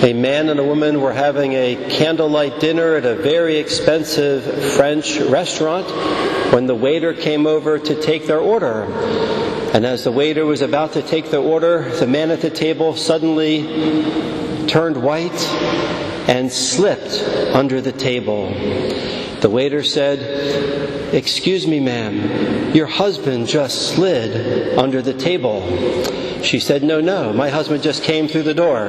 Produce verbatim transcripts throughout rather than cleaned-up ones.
A man and a woman were having a candlelight dinner at a very expensive French restaurant when the waiter came over to take their order. And as the waiter was about to take their order, the man at the table suddenly turned white and slipped under the table. The waiter said, "Excuse me, ma'am, your husband just slid under the table." She said, "No, no, my husband just came through the door."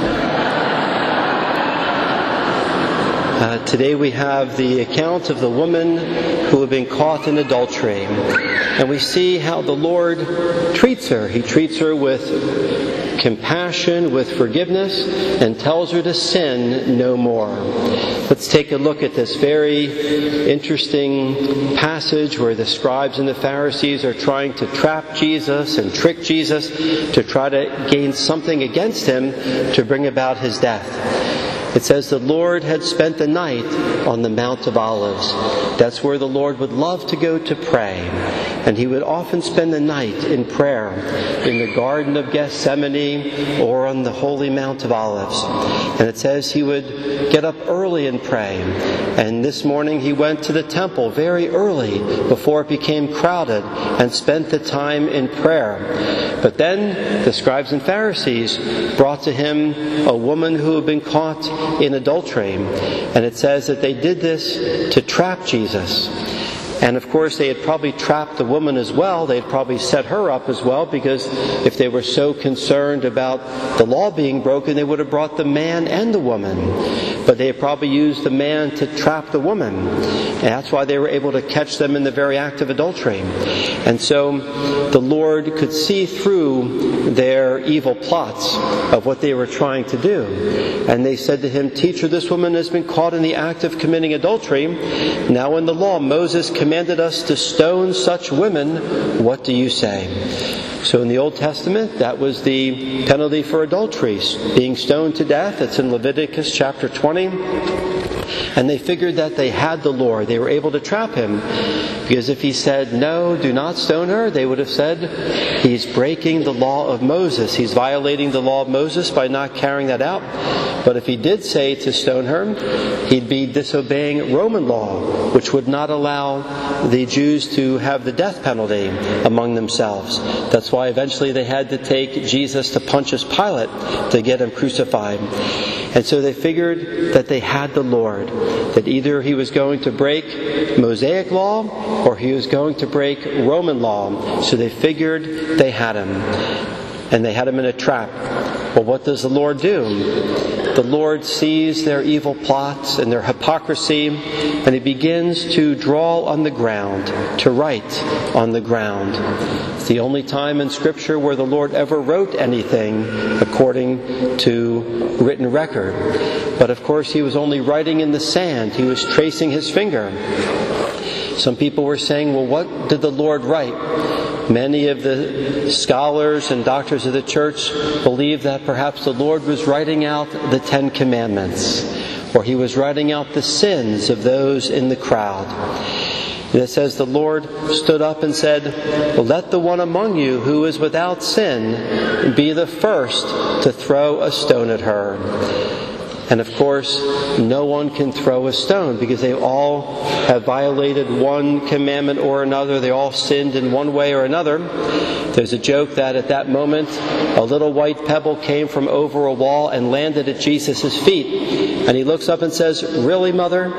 Uh, today we have the account of the woman who had been caught in adultery. And we see how the Lord treats her. He treats her with compassion, with forgiveness, and tells her to sin no more. Let's take a look at this very interesting passage where the scribes and the Pharisees are trying to trap Jesus and trick Jesus to try to gain something against him to bring about his death. It says the Lord had spent the night on the Mount of Olives. That's where the Lord would love to go to pray. And he would often spend the night in prayer in the Garden of Gethsemane or on the Holy Mount of Olives. And it says he would get up early and pray. And this morning he went to the temple very early before it became crowded and spent the time in prayer. But then the scribes and Pharisees brought to him a woman who had been caught in adultery. And it says that they did this to trap Jesus. And of course they had probably trapped the woman as well. They had probably set her up as well, because if they were so concerned about the law being broken, they would have brought the man and the woman. But they had probably used the man to trap the woman. And that's why they were able to catch them in the very act of adultery. And so the Lord could see through their evil plots of what they were trying to do. And they said to him, "Teacher, this woman has been caught in the act of committing adultery. Now in the law, Moses commanded us to stone such women. What do you say?" So in the Old Testament, that was the penalty for adultery, being stoned to death. It's in Leviticus chapter twenty. And they figured that they had the Lord. They were able to trap him. Because if he said, "No, do not stone her," they would have said, he's breaking the law of Moses. He's violating the law of Moses by not carrying that out. But if he did say to stone her, he'd be disobeying Roman law, which would not allow the Jews to have the death penalty among themselves. That's why eventually they had to take Jesus to Pontius Pilate to get him crucified. And so they figured that they had the Lord, that either he was going to break Mosaic law or he was going to break Roman law. So they figured they had him. And they had him in a trap. Well, what does the Lord do? The Lord sees their evil plots and their hypocrisy, and he begins to draw on the ground, to write on the ground. It's the only time in Scripture where the Lord ever wrote anything according to written record. But of course, he was only writing in the sand. He was tracing his finger. Some people were saying, well, what did the Lord write? Many of the scholars and doctors of the church believe that perhaps the Lord was writing out the Ten Commandments, or he was writing out the sins of those in the crowd. And it says the Lord stood up and said, "Let the one among you who is without sin be the first to throw a stone at her." And of course, no one can throw a stone because they all have violated one commandment or another. They all sinned in one way or another. There's a joke that at that moment, a little white pebble came from over a wall and landed at Jesus' feet. And he looks up and says, "Really, Mother?"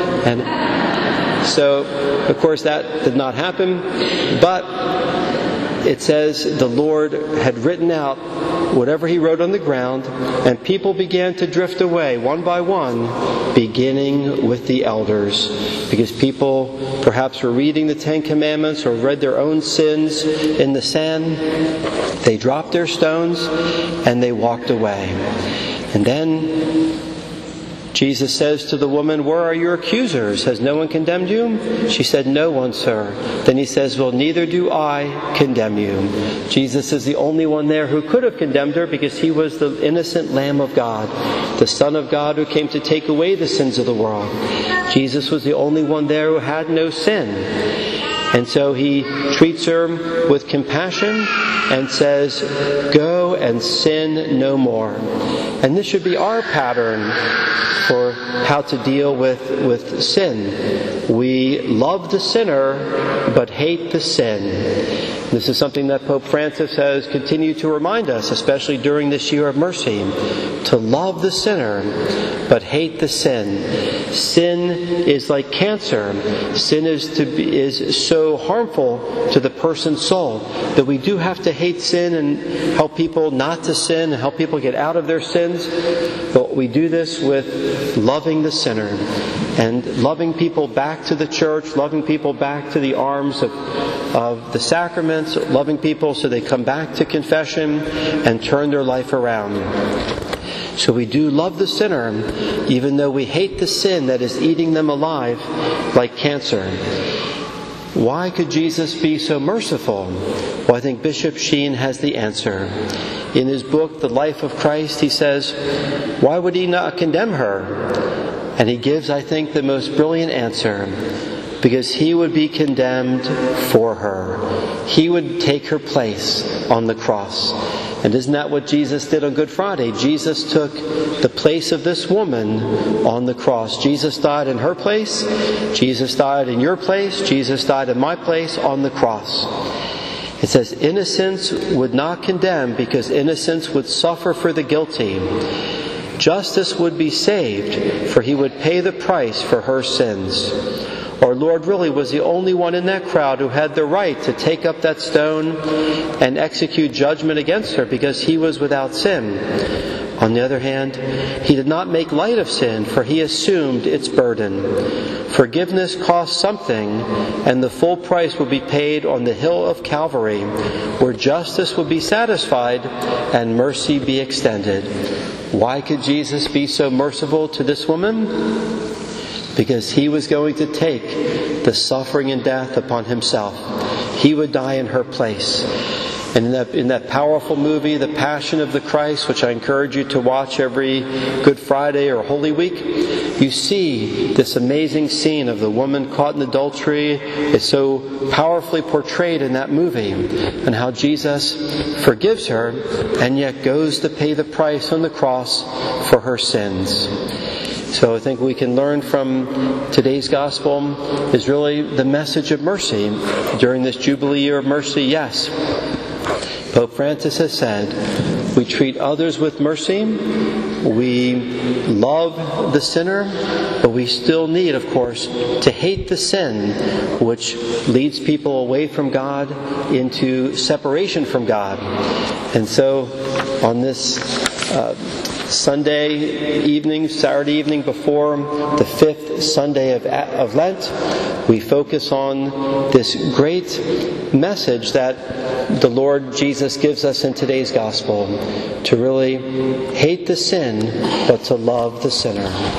And so, of course, that did not happen. But it says the Lord had written out whatever he wrote on the ground, and people began to drift away one by one, beginning with the elders. Because people perhaps were reading the Ten Commandments or read their own sins in the sand. They dropped their stones and they walked away. And then Jesus says to the woman, "Where are your accusers? Has no one condemned you?" She said, "No one, sir." Then he says, "Well, neither do I condemn you." Jesus is the only one there who could have condemned her, because he was the innocent Lamb of God, the Son of God who came to take away the sins of the world. Jesus was the only one there who had no sin. And so he treats her with compassion and says, "Go and sin no more. And this should be our pattern for how to deal with, with sin. We love the sinner, but hate the sin. This is something that Pope Francis has continued to remind us, especially during this year of mercy, to love the sinner, but hate the sin. Sin is like cancer. Sin is to be, is so harmful to the person's soul that we do have to hate sin and help people not to sin and help people get out of their sins. But we do this with loving the sinner and loving people back to the church, loving people back to the arms of, of the sacraments, loving people so they come back to confession and turn their life around. So we do love the sinner, even though we hate the sin that is eating them alive like cancer. Why could Jesus be so merciful? Well, I think Bishop Sheen has the answer. In his book, The Life of Christ, he says, why would he not condemn her? And he gives, I think, the most brilliant answer. Because he would be condemned for her. He would take her place on the cross. And isn't that what Jesus did on Good Friday? Jesus took the place of this woman on the cross. Jesus died in her place. Jesus died in your place. Jesus died in my place on the cross. It says, innocence would not condemn because innocence would suffer for the guilty. Justice would be saved, for he would pay the price for her sins. Our Lord really was the only one in that crowd who had the right to take up that stone and execute judgment against her because he was without sin. On the other hand, he did not make light of sin, for he assumed its burden. Forgiveness costs something, and the full price will be paid on the hill of Calvary, where justice will be satisfied and mercy be extended. Why could Jesus be so merciful to this woman? Because he was going to take the suffering and death upon himself. He would die in her place. And in that, in that powerful movie, The Passion of the Christ, which I encourage you to watch every Good Friday or Holy Week, you see this amazing scene of the woman caught in adultery. It's so powerfully portrayed in that movie, and how Jesus forgives her and yet goes to pay the price on the cross for her sins. So I think we can learn from today's gospel is really the message of mercy during this Jubilee year of mercy. Yes, Pope Francis has said, we treat others with mercy, we love the sinner, but we still need, of course, to hate the sin which leads people away from God into separation from God. And so on this uh, Sunday evening, Saturday evening before the fifth Sunday of, of Lent, we focus on this great message that the Lord Jesus gives us in today's gospel, to really hate the sin, but to love the sinner.